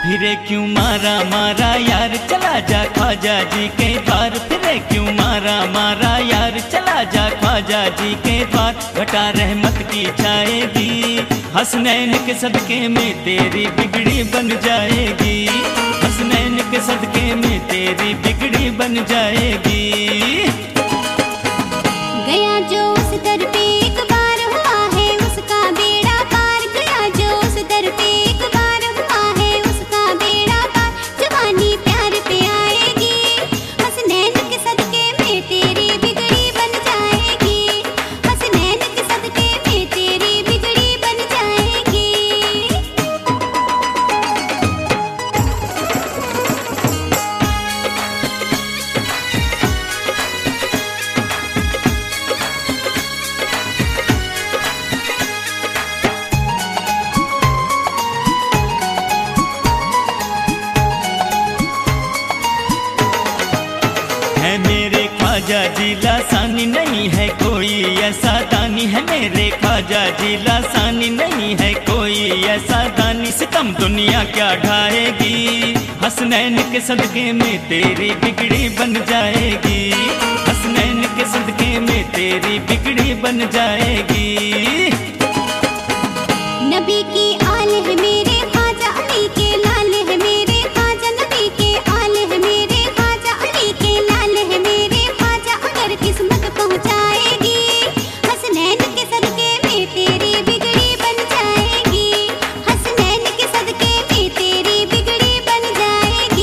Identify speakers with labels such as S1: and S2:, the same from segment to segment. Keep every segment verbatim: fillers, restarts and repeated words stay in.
S1: फिरे क्यों मारा मारा यार चला जा ख्वाजा जी के द्वार। फिरे क्यों मारा मारा यार चला जा ख्वाजा जी के द्वार। घटा रहमत की छाएगी हसनैन के सदके में तेरी बिगड़ी बन जाएगी। हसनैन के सदके में तेरी बिगड़ी बन जाएगी।
S2: गया जो उस दर पे एक बार हुआ है उसका बेड़ा पार। गया जो उस दर पे एक बार हुआ है उसका बेड़ा पार। जवानी प्यार पे आएगी हसनैन के सदके में तेरी बिगड़ी बन जाएगी। हसनैन के सदके में तेरी बिगड़ी बन जाएगी।
S1: है मेरे ख्वाजा जी लासानी नहीं है कोई ऐसा दानी। है मेरे ख्वाजा जी लासानी नहीं है कोई ऐसा दानी। सितम दुनिया क्या ढाएगी हसनैन के सदके में तेरी बिगड़ी बन जाएगी। हसनैन के सदके में तेरी बिगड़ी बन जाएगी।
S2: नबी की आल है मेरे ख्वाजा अली के लाल है मेरे ख्वाजा। नबी के आल है मेरे ख्वाजा अली के लाल है मेरे ख्वाजा। अगर किस्मत पहुंचाएगी हसनैन के सदके में तेरी बिगड़ी बन जाएगी। हसनैन के सदके में तेरी बिगड़ी बन जाएगी।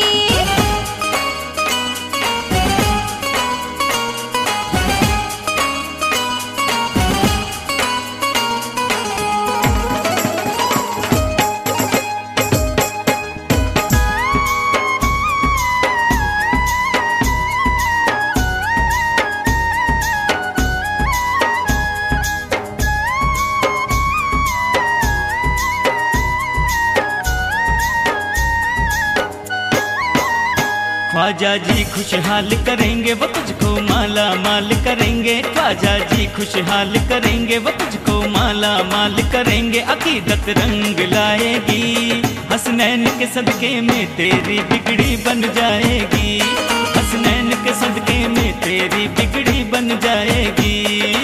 S1: ख्वाजा जी खुशहाल करेंगे वो तुझको माला माल करेंगे। ख्वाजा जी खुशहाल करेंगे वो तुझको माला माल करेंगे। अकीदत रंग लाएगी हसनैन के सदके में तेरी बिगड़ी बन जाएगी। हसनैन के सदके में तेरी बिगड़ी बन जाएगी।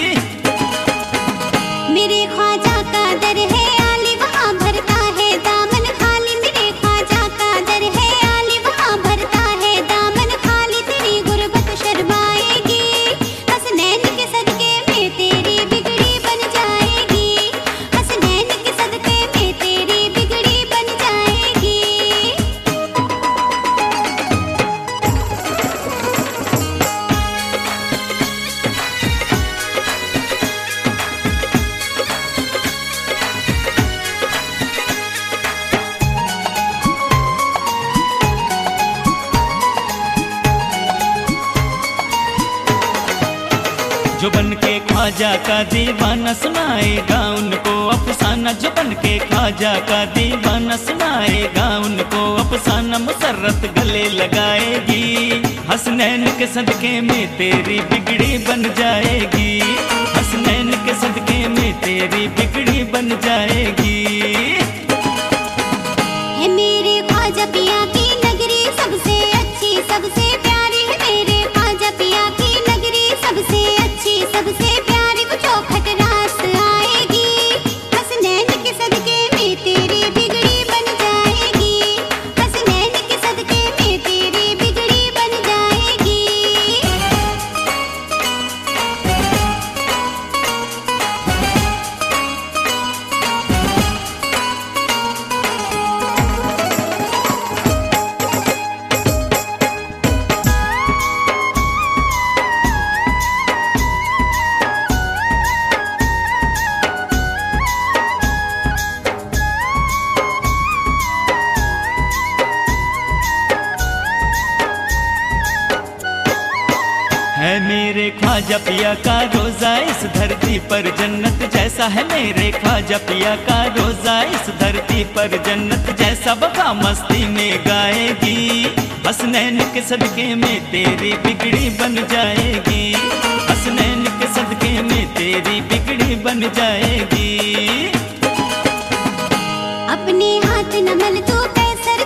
S2: मेरे ख्वाजा का दर है आली वहाँ भरता है दामन खाली। मेरे ख्वाजा का दर है आली वहाँ भरता है दामन खाली। तेरी गुर्बत शर्माएगी हसनैन के सदके में तेरी बिगड़ी बन जाएगी। हसनैन के सदके में तेरी बिगड़ी बन जाएगी।
S1: जो बन के ख्वाजा का दीवाना सुनाएगा उनको अफसाना। जो बन के ख्वाजा का दीवाना सुनाएगा उनको अफसाना। मुसर्रत गले लगाएगी हसनैन के सदके में तेरी बिगड़ी बन जाएगी। हसनैन के सदके में तेरी बिगड़ी बन जाएगी।
S2: है मेरे ख्वाजा पिया की नगरी सबसे अच्छी सबसे प्यारी। है मेरे ख्वाजा पिया की नगरी सबसे अच्छी सबसे प्यारी। वो चौखट रास आएगी हसनैन के सदके में तेरी बिगड़ी बन जाएगी। हसनैन के सदके में तेरी बिगड़ी बन जाएगी।
S1: है मेरे ख्वाजा पिया का रोजा इस धरती पर जन्नत जैसा। है मेरे ख्वाजा पिया का रोजा इस धरती पर जन्नत जैसा। बका मस्ती में गाएगी हसनैन के सदके में तेरी बिगड़ी बन जाएगी। हसनैन के सदके में तेरी बिगड़ी बन जाएगी।
S2: अपने हाथ न मल तू कैसर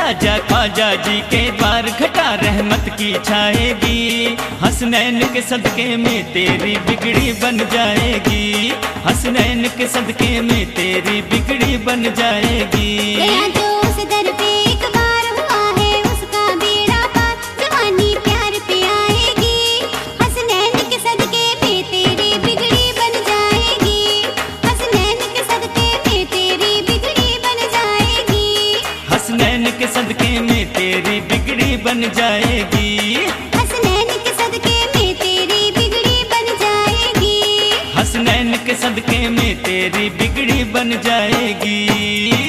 S1: आजा ख्वाजा जी के द्वार घटा रहमत की छाएगी। हसनैन के सदके में तेरी बिगड़ी बन जाएगी। हसनैन के सदके में तेरी बिगड़ी बन जाएगी।
S2: गया जो उस दर पे एक बार हुआ है उसका बेड़ा पार, जवानी प्यार पे आएगी। हसनैन के सदके में तेरी बिगड़ी बन जाएगी। हसनैन के सदके में तेरी बिगड़ी बन जाएगी।
S1: हसनैन के सदके में तेरी बिगड़ी बन जाएगी।
S2: हसनैन के सदके में तेरी बिगड़ी बन जाएगी।
S1: हसनैन के सदके में तेरी बिगड़ी बन जाएगी।